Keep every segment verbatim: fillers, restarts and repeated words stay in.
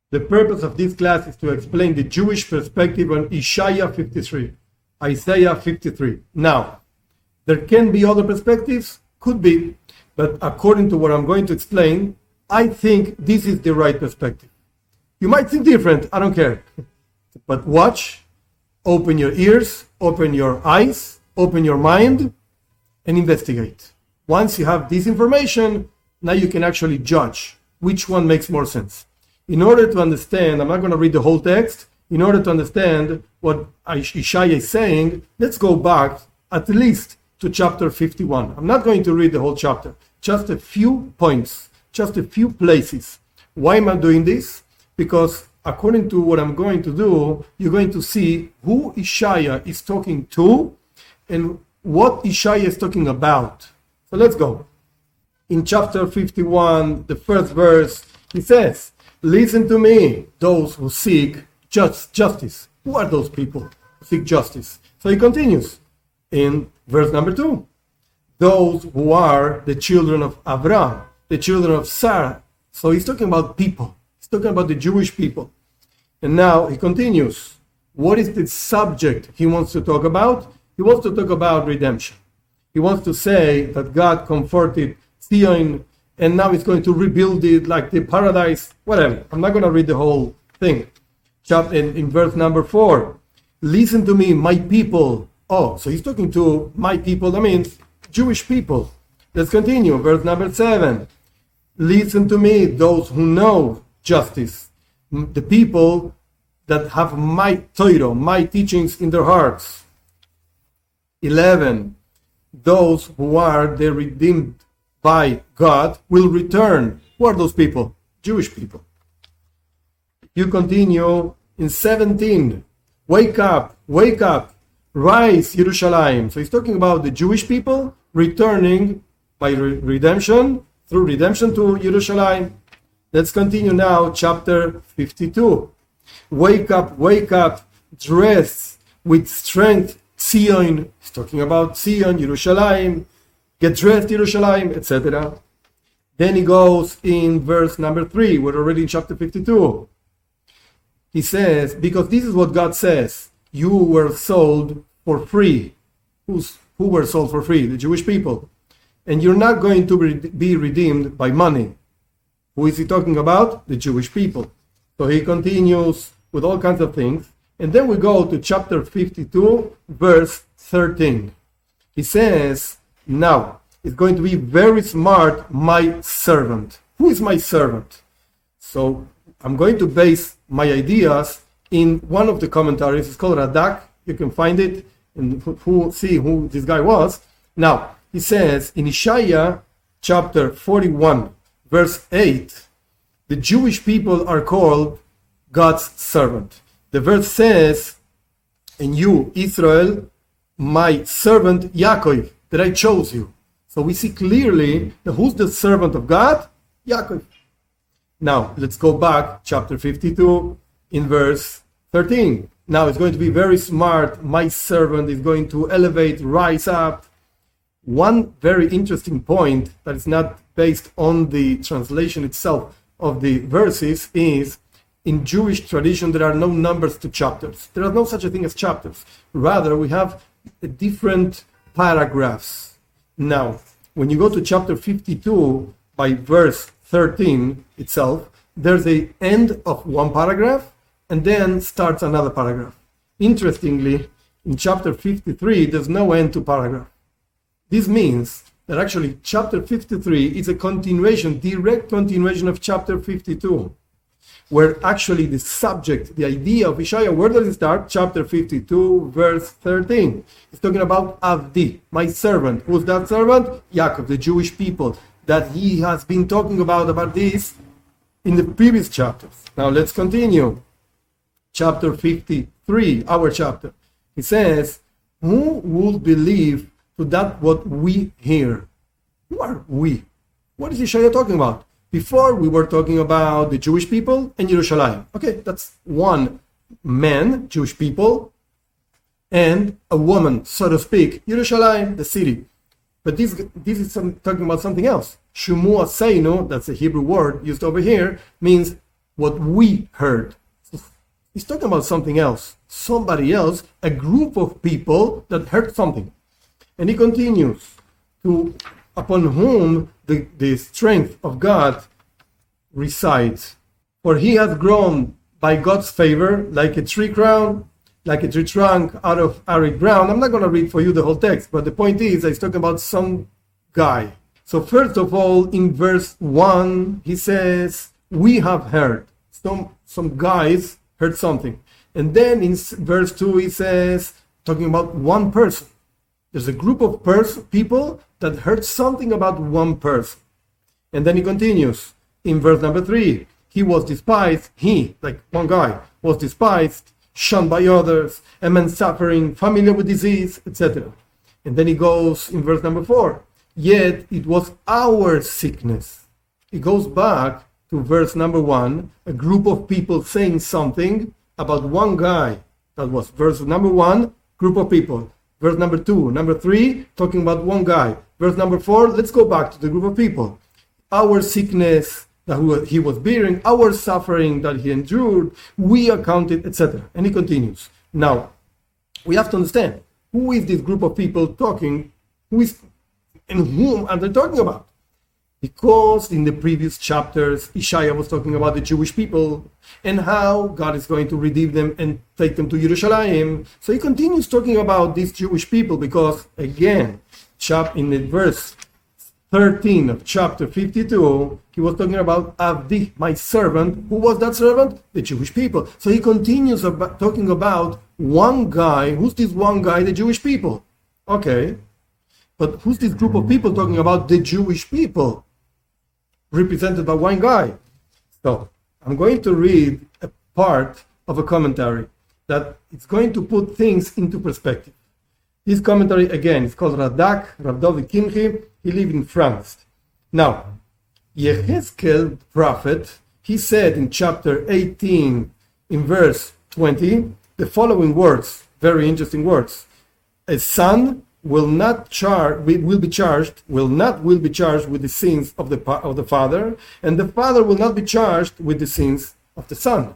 The purpose of this class is to explain the Jewish perspective on Isaiah fifty-three. Isaiah fifty-three. Now, there can be other perspectives, could be, but according to what I'm going to explain, I think this is the right perspective. You might think different, I don't care. But watch, open your ears, open your eyes, open your mind, and investigate. Once you have this information, now you can actually judge which one makes more sense. In order to understand, I'm not going to read the whole text. In order to understand what Isaiah is saying, let's go back at least to chapter fifty-one. I'm not going to read the whole chapter, just a few points, just a few places. Why am I doing this? Because according to what I'm going to do, you're going to see who Isaiah is talking to and what Isaiah is talking about. So let's go. In chapter fifty-one, the first verse, he says, "Listen to me, those who seek just justice." Who are those people who seek justice? So he continues in verse number two. "Those who are the children of Abraham, the children of Sarah." So he's talking about people. He's talking about the Jewish people. And now he continues. What is the subject he wants to talk about? He wants to talk about redemption. He wants to say that God comforted Zion, and now he's going to rebuild it like the paradise, whatever. I'm not going to read the whole thing. In, in verse number four, "Listen to me, my people." Oh, so he's talking to my people, that means Jewish people. Let's continue. Verse number seven, "Listen to me, those who know justice." The people that have my Torah, my teachings in their hearts. eleven, "Those who are the redeemed by God will return." Who are those people? Jewish people. You continue in seventeen. "Wake up, wake up, rise, Yerushalayim." So he's talking about the Jewish people returning by re- redemption, through redemption to Yerushalayim. Let's continue now, chapter fifty-two. "Wake up, wake up, dress with strength, Zion." He's talking about Zion, Yerushalayim. "Get dressed, Yerushalayim," et cetera. Then he goes in verse number three. We're already in chapter fifty-two. He says, because this is what God says, "You were sold for free." Who's, who were sold for free? The Jewish people. "And you're not going to be redeemed by money." Who is he talking about? The Jewish people. So he continues with all kinds of things. And then we go to chapter fifty-two, verse thirteen. He says, "Now, it's going to be very smart, my servant." Who is my servant? So I'm going to base my ideas in one of the commentaries. It's called Radak. You can find it and who, see who this guy was. Now, he says in Isaiah chapter forty-one, verse eight, the Jewish people are called God's servant. The verse says, "And you, Israel, my servant Yaakov, that I chose you." So we see clearly that who's the servant of God? Yaakov. Now, let's go back, chapter fifty-two, in verse thirteen. Now, it's going to be very smart. My servant is going to elevate, rise up. One very interesting point that is not based on the translation itself of the verses is, in Jewish tradition, there are no numbers to chapters. There is no such a thing as chapters. Rather, we have different paragraphs. Now, when you go to chapter fifty-two, by verse thirteen itself, there's a end of one paragraph, and then starts another paragraph. Interestingly, in chapter fifty-three, there's no end to paragraph. This means that actually chapter fifty-three is a continuation, direct continuation of chapter fifty-two, where actually the subject, the idea of Isaiah, where does it start? Chapter fifty-two, verse thirteen. It's talking about Avdi, my servant. Who's that servant? Yaakov, the Jewish people, that he has been talking about, about this in the previous chapters. Now let's continue. Chapter fifty-three, our chapter. He says, "Who will believe to that what we hear?" Who are we? What is Isaiah talking about? Before we were talking about the Jewish people and Yerushalayim. Okay, that's one man, Jewish people, and a woman, so to speak, Yerushalayim, the city. But this this is some, talking about something else. Shumu Aseinu, that's a Hebrew word used over here, means what we heard. He's talking about something else. Somebody else, a group of people that heard something. And he continues, to upon whom the, the strength of God resides. For he has grown by God's favor like a tree crown, like a tree trunk out of arid ground. I'm not going to read for you the whole text, but the point is, he's talking about some guy. So first of all, in verse one, he says, we have heard. Some, some guys heard something. And then in verse two, he says, talking about one person. There's a group of pers- people that heard something about one person. And then he continues in verse number three. He was despised, he, like one guy, was despised, shunned by others, a man suffering, familiar with disease, et cetera. And then he goes in verse number four. Yet it was our sickness. He goes back to verse number one, a group of people saying something about one guy. That was verse number one, group of people. Verse number two, number three, talking about one guy. Verse number four, let's go back to the group of people. Our sickness that he was bearing, our suffering that he endured, we accounted, et cetera. And he continues. Now, we have to understand, who is this group of people talking, who is, and whom are they talking about? Because in the previous chapters, Isaiah was talking about the Jewish people and how God is going to redeem them and take them to Jerusalem. So he continues talking about these Jewish people because, again, chap in the verse thirteen of chapter fifty-two, he was talking about Avdi, my servant. Who was that servant? The Jewish people. So he continues about, talking about one guy. Who's this one guy? The Jewish people. Okay. But who's this group of people talking about? The Jewish people, represented by one guy. So I'm going to read a part of a commentary that it's going to put things into perspective. This commentary, again, is called Radak, Rav Dovid Kimchi. He lived in France. Now, Yehezkel, the prophet, he said in chapter eighteen, in verse twenty, the following words, very interesting words. A son will not charge, will be charged, will not will be charged with the sins of the of the father, and the father will not be charged with the sins of the son.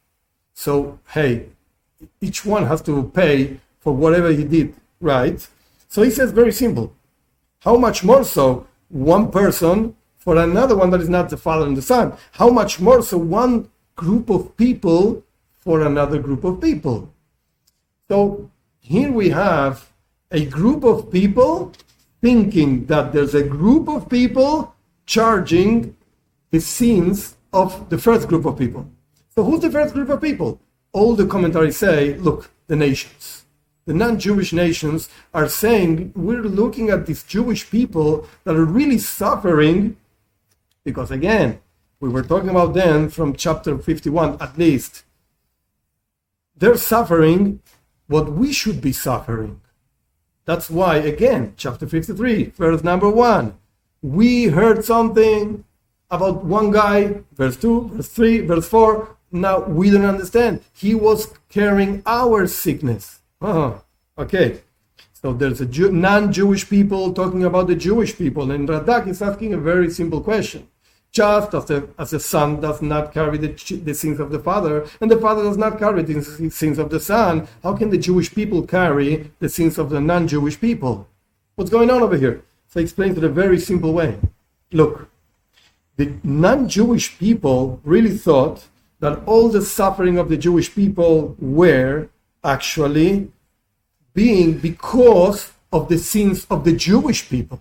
So, hey, each one has to pay for whatever he did, right? So he says very simple. How much more so one person for another one that is not the father and the son? How much more so one group of people for another group of people? So here we have a group of people thinking that there's a group of people charging the sins of the first group of people. So who's the first group of people? All the commentaries say, look, the nations. The non-Jewish nations are saying, we're looking at these Jewish people that are really suffering, because again, we were talking about them from chapter fifty-one at least. They're suffering what we should be suffering. That's why, again, chapter fifty-three, verse number one, we heard something about one guy, verse two, verse three, verse four. Now we don't understand. He was carrying our sickness. Uh-huh. Okay. So there's a Jew, non-Jewish people talking about the Jewish people. And Radak is asking a very simple question. Just as a, as a son does not carry the, the sins of the father, and the father does not carry the sins of the son, how can the Jewish people carry the sins of the non-Jewish people? What's going on over here? So he explains it in a very simple way. Look, the non-Jewish people really thought that all the suffering of the Jewish people were actually being because of the sins of the Jewish people.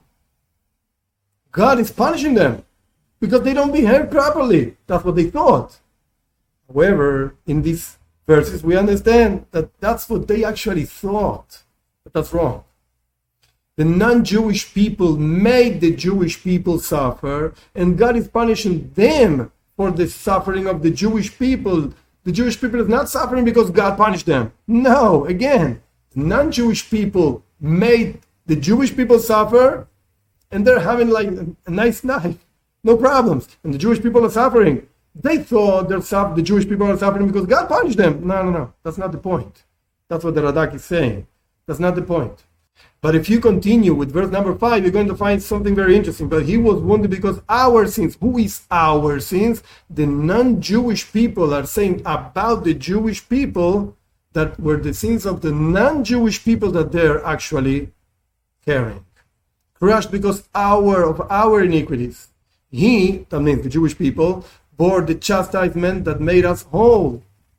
God is punishing them because they don't behave properly. That's what they thought. However, in these verses, we understand that that's what they actually thought. But that's wrong. The non-Jewish people made the Jewish people suffer, and God is punishing them for the suffering of the Jewish people. The Jewish people is not suffering because God punished them. No, again, non-Jewish people made the Jewish people suffer, and they're having like a nice life. No problems. And the Jewish people are suffering. They thought they're suff- the Jewish people are suffering because God punished them. No, no, no. That's not the point. That's what the Radak is saying. That's not the point. But if you continue with verse number five, you're going to find something very interesting. But he was wounded because our sins. Who is our sins? The non-Jewish people are saying about the Jewish people that were the sins of the non-Jewish people that they're actually carrying. Crushed because our of our iniquities. He, that means the Jewish people, bore the chastisement that made us whole.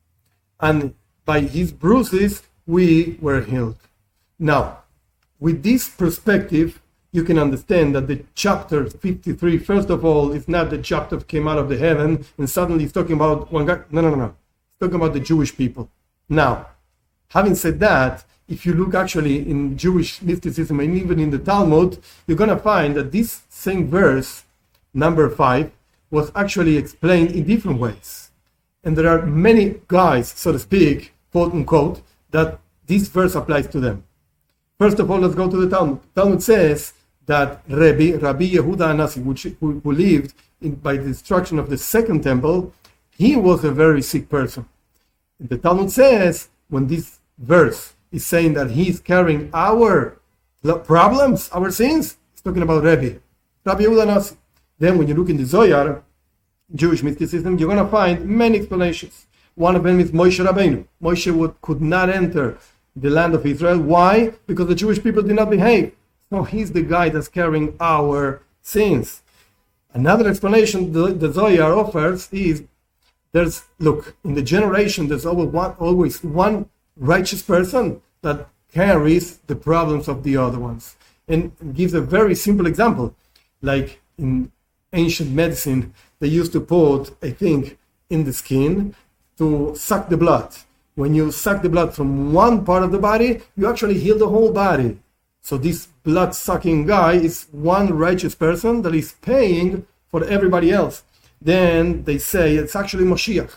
And by his bruises, we were healed. Now, with this perspective, you can understand that the chapter fifty-three, first of all, is not the chapter that came out of the heaven and suddenly it's talking about one guy. No, no, no, no. It's talking about the Jewish people. Now, having said that, if you look actually in Jewish mysticism and even in the Talmud, you're going to find that this same verse, number five, was actually explained in different ways. And there are many guys, so to speak, quote unquote, that this verse applies to them. First of all, let's go to the Talmud. Talmud says that Rabbi, Rabbi Yehuda Anasi, which, who, who lived in, by the destruction of the second temple, he was a very sick person. And the Talmud says, when this verse is saying that he's carrying our problems, our sins, it's talking about Rabbi, Rabbi Yehuda Anasi. Then when you look in the Zohar, Jewish mysticism, you're going to find many explanations. One of them is Moshe Rabbeinu. Moshe would, could not enter the land of Israel. Why? Because the Jewish people did not behave. So he's the guy that's carrying our sins. Another explanation the, the Zohar offers is, there's, look, in the generation, there's always one, always one righteous person that carries the problems of the other ones. And gives a very simple example. Like in ancient medicine, they used to put, I think, in the skin to suck the blood. When you suck the blood from one part of the body, you actually heal the whole body. So this blood-sucking guy is one righteous person that is paying for everybody else. Then they say it's actually Moshiach.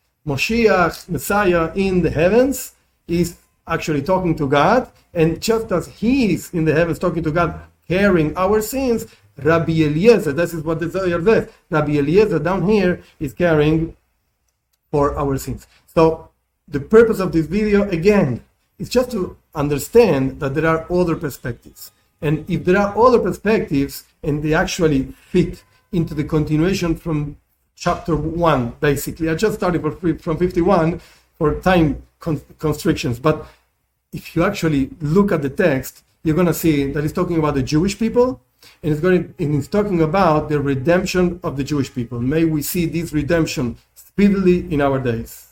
Moshiach, Messiah in the heavens, is actually talking to God. And just as he is in the heavens talking to God, carrying our sins, Rabbi Eliezer, this is what the Zohar says, Rabbi Eliezer down here is carrying for our sins. So the purpose of this video, again, is just to understand that there are other perspectives. And if there are other perspectives, and they actually fit into the continuation from chapter one, basically. I just started from fifty-one for time constrictions. But if you actually look at the text, you're going to see that it's talking about the Jewish people, and it's going to, and it's talking about the redemption of the Jewish people. May we see this redemption speedily in our days.